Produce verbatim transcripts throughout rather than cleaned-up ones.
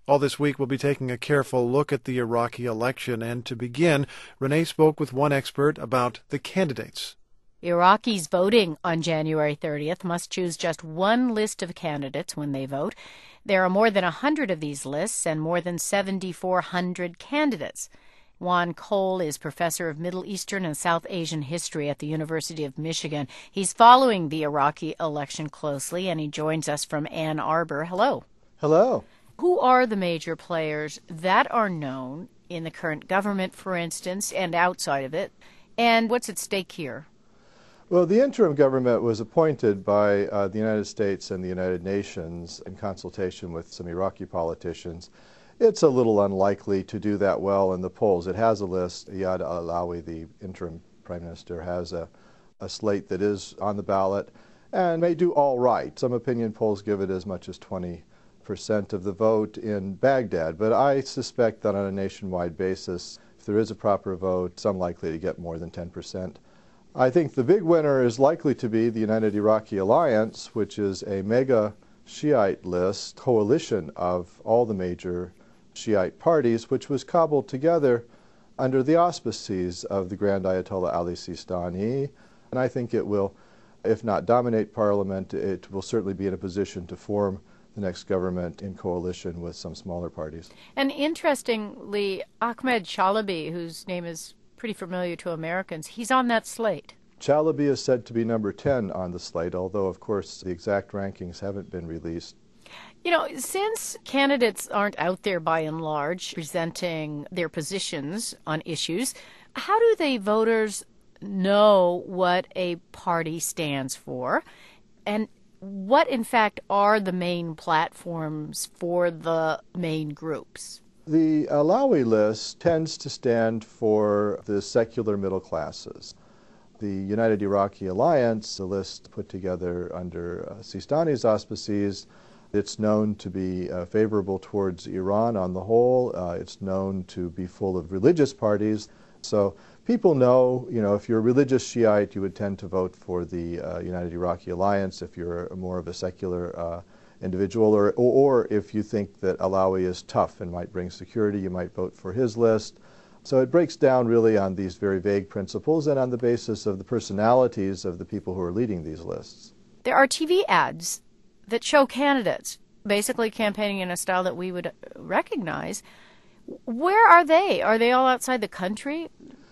All this week, we'll be taking a careful look at the Iraqi election. And to begin, Renee spoke with one expert about the candidates. Iraqis voting on January thirtieth must choose just one list of candidates when they vote. There are more than one hundred of these lists and more than seven thousand four hundred candidates. Juan Cole is professor of Middle Eastern and South Asian history at the University of Michigan. He's following the Iraqi election closely, and he joins us from Ann Arbor. Hello. Hello. Who are the major players that are known in the current government, for instance, and outside of it? And what's at stake here? Well, the interim government was appointed by uh, the United States and the United Nations in consultation with some Iraqi politicians. It's a little unlikely to do that well in the polls. It has a list. Iyad al-Allawi, the interim prime minister, has a, a slate that is on the ballot and may do all right. Some opinion polls give it as much as twenty percent of the vote in Baghdad, but I suspect that on a nationwide basis, if there is a proper vote, it's unlikely to get more than ten percent. I think the big winner is likely to be the United Iraqi Alliance, which is a mega Shiite list, coalition of all the major Shiite parties, which was cobbled together under the auspices of the Grand Ayatollah Ali Sistani. And I think it will, if not dominate parliament, it will certainly be in a position to form the next government in coalition with some smaller parties. And interestingly, Ahmed Chalabi, whose name is pretty familiar to Americans, he's on that slate. Chalabi is said to be number ten on the slate, although, of course, the exact rankings haven't been released. You know, since candidates aren't out there by and large presenting their positions on issues, how do the voters know what a party stands for? And what, in fact, are the main platforms for the main groups? The Allawi list tends to stand for the secular middle classes. The United Iraqi Alliance, a list put together under uh, Sistani's auspices, it's known to be uh, favorable towards Iran on the whole. Uh, it's known to be full of religious parties. So people know, you know, if you're a religious Shiite, you would tend to vote for the uh, United Iraqi Alliance. If you're more of a secular uh, individual, or, or if you think that Allawi is tough and might bring security, you might vote for his list. So it breaks down really on these very vague principles and on the basis of the personalities of the people who are leading these lists. There are T V ads that show candidates basically campaigning in a style that we would recognize. Where are they? Are they all outside the country?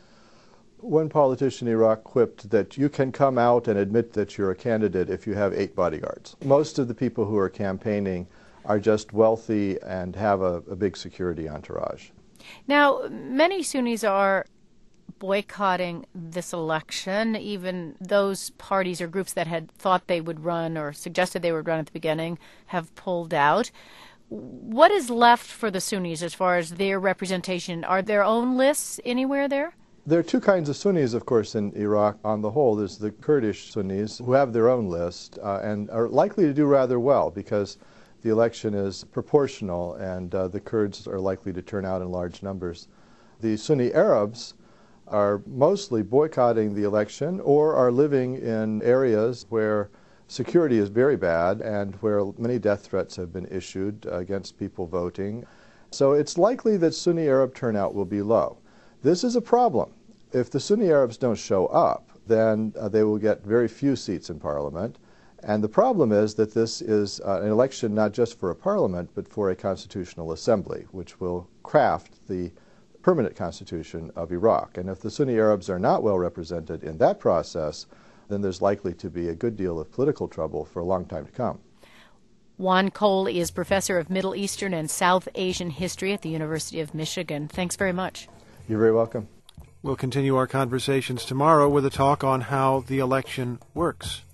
One politician in Iraq quipped that you can come out and admit that you're a candidate if you have eight bodyguards. Most of the people who are campaigning are just wealthy and have a, a big security entourage. Now, many Sunnis are boycotting this election. Even those parties or groups that had thought they would run or suggested they would run at the beginning have pulled out. What is left for the Sunnis as far as their representation? Are their own lists anywhere there? There are two kinds of Sunnis, of course, in Iraq on the whole. There's the Kurdish Sunnis who have their own list uh, and are likely to do rather well because the election is proportional and uh, the Kurds are likely to turn out in large numbers. The Sunni Arabs are mostly boycotting the election or are living in areas where security is very bad and where many death threats have been issued against people voting. So it's likely that Sunni Arab turnout will be low. This is a problem. If the Sunni Arabs don't show up, then uh, they will get very few seats in parliament. And the problem is that this is uh, an election not just for a parliament, but for a constitutional assembly, which will craft the permanent constitution of Iraq. And if the Sunni Arabs are not well represented in that process, then there's likely to be a good deal of political trouble for a long time to come. Juan Cole is professor of Middle Eastern and South Asian history at the University of Michigan. Thanks very much. You're very welcome. We'll continue our conversations tomorrow with a talk on how the election works.